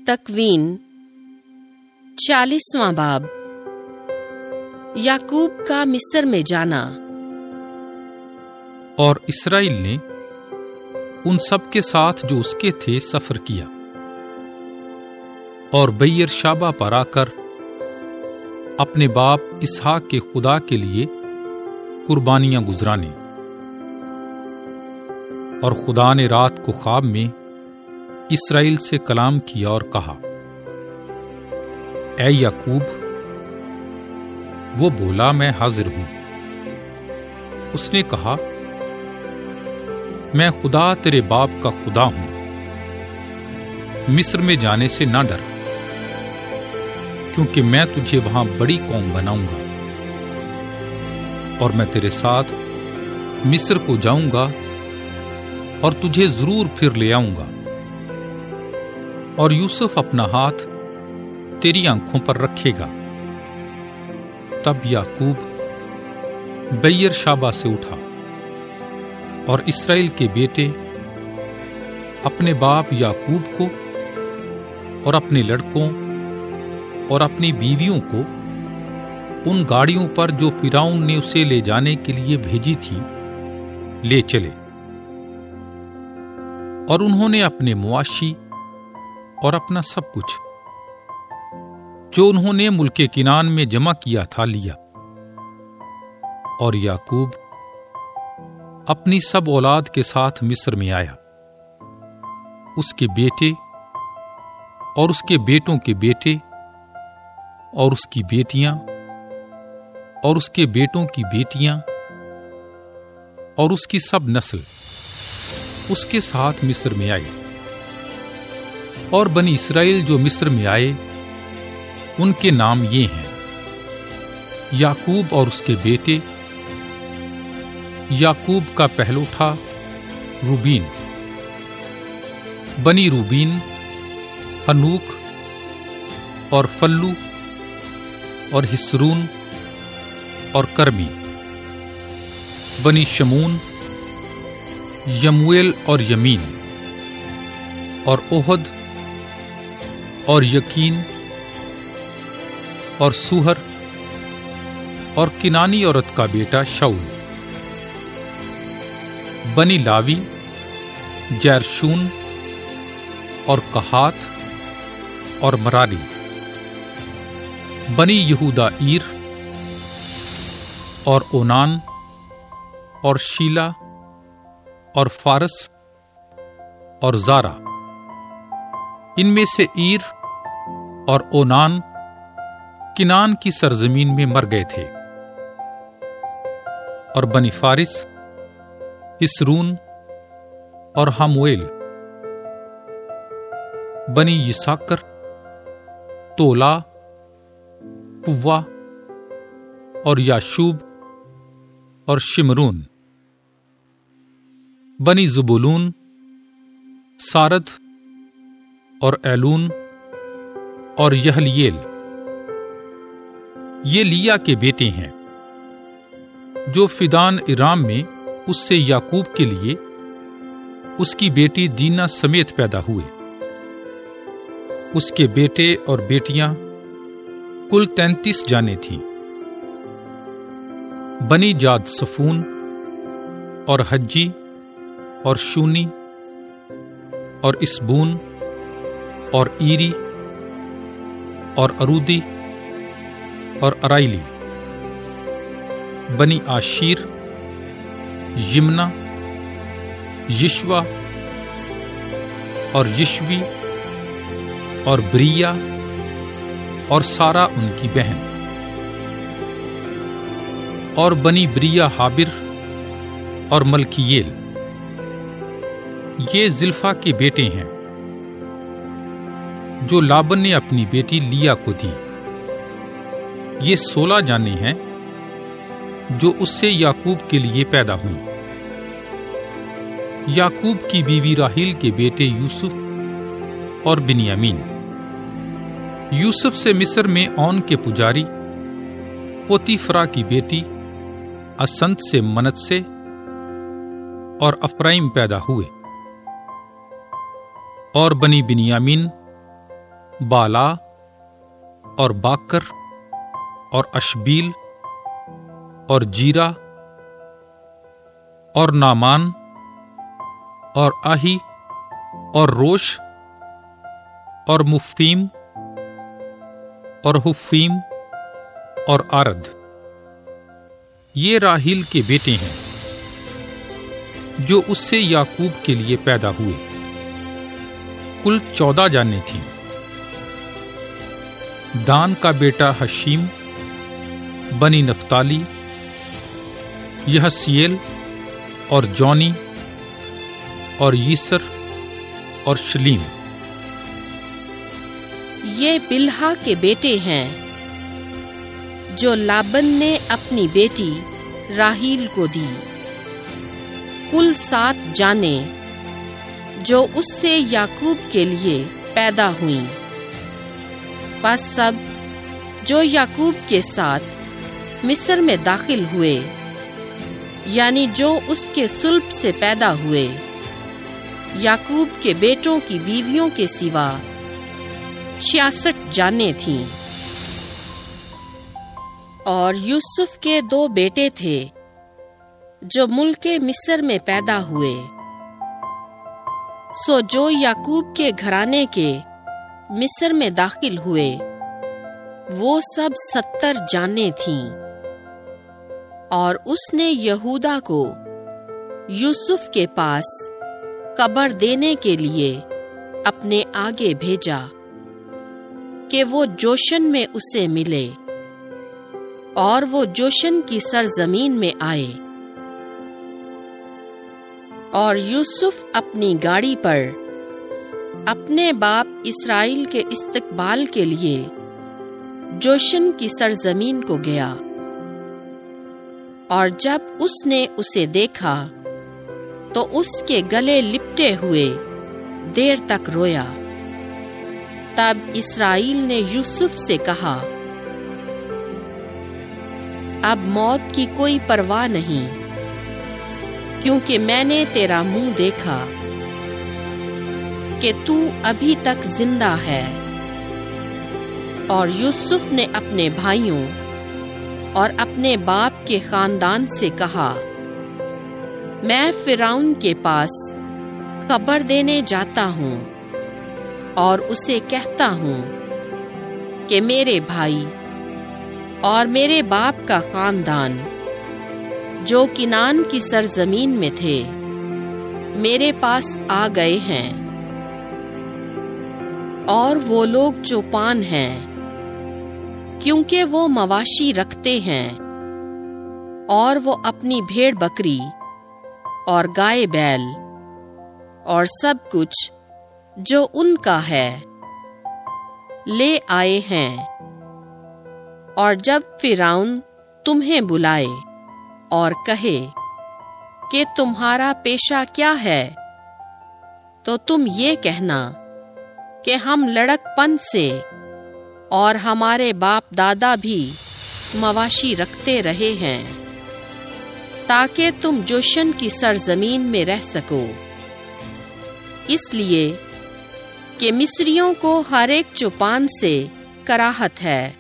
تکوین 40واں باب۔ یعقوب کا مصر میں جانا۔ اور اسرائیل نے ان سب کے ساتھ جو اس کے تھے سفر کیا اور بئیر شابہ پر آ کر اپنے باپ اسحاق کے خدا کے لیے قربانیاں گزرانے۔ اور خدا نے رات کو خواب میں اسرائیل سے کلام کیا اور کہا، اے یعقوب۔ وہ بولا، میں حاضر ہوں۔ اس نے کہا، میں خدا تیرے باپ کا خدا ہوں، مصر میں جانے سے نہ ڈر، کیونکہ میں تجھے وہاں بڑی قوم بناؤں گا، اور میں تیرے ساتھ مصر کو جاؤں گا اور تجھے ضرور پھر لے آؤں گا۔ اور یوسف اپنا ہاتھ تیری آنکھوں پر رکھے گا۔ تب یعقوب بئیر شابہ سے اٹھا، اور اسرائیل کے بیٹے اپنے باپ یعقوب کو اور اپنے لڑکوں اور اپنی بیویوں کو ان گاڑیوں پر جو فرعون نے اسے لے جانے کے لیے بھیجی تھی لے چلے۔ اور انہوں نے اپنے مواشی اور اپنا سب کچھ جو انہوں نے ملک کنعان میں جمع کیا تھا لیا۔ اور یعقوب اپنی سب اولاد کے ساتھ مصر میں آیا، اس کے بیٹے اور اس کے بیٹوں کے بیٹے اور اس کی بیٹیاں اور اس کے بیٹوں کی بیٹیاں اور اس کی سب نسل اس کے ساتھ مصر میں آئے۔ اور بنی اسرائیل جو مصر میں آئے ان کے نام یہ ہیں: یعقوب اور اس کے بیٹے۔ یعقوب کا پہلوٹا روبین۔ بنی روبین ہنوک اور فلو اور حسرون اور کرمی۔ بنی شمون یمویل اور یمین اور اوہد اور یقین اور سوہر اور کنانی عورت کا بیٹا شاؤل۔ بنی لاوی جیرشون اور قہات اور مراری۔ بنی یہودا عیر اور اونان اور شیلا اور فارس اور زارا۔ ان میں سے عیر اور اونان کنعان کی سرزمین میں مر گئے تھے۔ اور بنی فارس حسرون اور ہمویل۔ بنی یساکر تولا پوا اور یاشوب اور شمرون۔ بنی زبولون سارد اور ایلون اور یہلیل۔ یہ لیا کے بیٹے ہیں جو فدان ارام میں اس سے یعقوب کے لیے اس کی بیٹی دینا سمیت پیدا ہوئے۔ اس کے بیٹے اور بیٹیاں کل 33 جانیں تھیں۔ بنی جاد صفون اور حجی اور شونی اور اسبون اور ایری اور ارودی اور ارائیلی۔ بنی آشیر یمنا یشوا اور یشوی اور بریا اور سارا ان کی بہن۔ اور بنی بریا حابر اور ملکییل۔ یہ زلفا کے بیٹے ہیں جو لابن نے اپنی بیٹی لیا کو دی۔ یہ 16 جانیں ہیں جو اس سے یعقوب کے لیے پیدا ہوئیں۔ یعقوب کی بیوی راحیل کے بیٹے یوسف اور بنیامین۔ یوسف سے مصر میں اون کے پجاری پوتیفرا کی بیٹی اسنت سے منت سے اور افرائیم پیدا ہوئے، اور بنی بنیامین بالا اور باکر اور اشبیل اور جیرا اور نامان اور آہی اور روش اور مفیم اور حفیم اور آرد۔ یہ راحیل کے بیٹے ہیں جو اس سے یعقوب کے لیے پیدا ہوئے، کل 14 جانیں تھیں۔ دان کا بیٹا حشیم، بنی نفتالی، یحسیل اور جونی اور یسر اور شلیم۔ یہ بلہا کے بیٹے ہیں جو لابن نے اپنی بیٹی راحیل کو دی، کل 7 جانیں جو اس سے یعقوب کے لیے پیدا ہوئیں۔ پس سب جو یعقوب کے ساتھ مصر میں داخل ہوئے، یعنی جو اس کے صلب سے پیدا ہوئے، یعقوب کے بیٹوں کی بیویوں کے سوا 66 جانیں تھیں۔ اور یوسف کے 2 بیٹے تھے جو ملک مصر میں پیدا ہوئے، سو جو یعقوب کے گھرانے کے مصر میں داخل ہوئے وہ سب 70 جانیں تھیں۔ اور اس نے یہودا کو یوسف کے پاس قبر دینے کے لیے اپنے آگے بھیجا کہ وہ جوشن میں اسے ملے، اور وہ جوشن کی سرزمین میں آئے۔ اور یوسف اپنی گاڑی پر اپنے باپ اسرائیل کے استقبال کے لیے جوشن کی سرزمین کو گیا، اور جب اس نے اسے دیکھا تو اس کے گلے لپٹے ہوئے دیر تک رویا۔ تب اسرائیل نے یوسف سے کہا، اب موت کی کوئی پرواہ نہیں، کیونکہ میں نے تیرا منہ دیکھا کہ تو ابھی تک زندہ ہے۔ اور یوسف نے اپنے بھائیوں اور اپنے باپ کے خاندان سے کہا، میں فرعون کے پاس خبر دینے جاتا ہوں اور اسے کہتا ہوں کہ میرے بھائی اور میرے باپ کا خاندان جو کنعان کی سرزمین میں تھے میرے پاس آ گئے ہیں، اور وہ لوگ چوپان ہیں کیونکہ وہ مواشی رکھتے ہیں، اور وہ اپنی بھیڑ بکری اور گائے بیل اور سب کچھ جو ان کا ہے لے آئے ہیں۔ اور جب فرعون تمہیں بلائے اور کہے کہ تمہارا پیشہ کیا ہے، تو تم یہ کہنا کہ ہم لڑک پن سے اور ہمارے باپ دادا بھی مواشی رکھتے رہے ہیں، تاکہ تم جوشن کی سرزمین میں رہ سکو، اس لیے کہ مصریوں کو ہر ایک چوپان سے کراہت ہے۔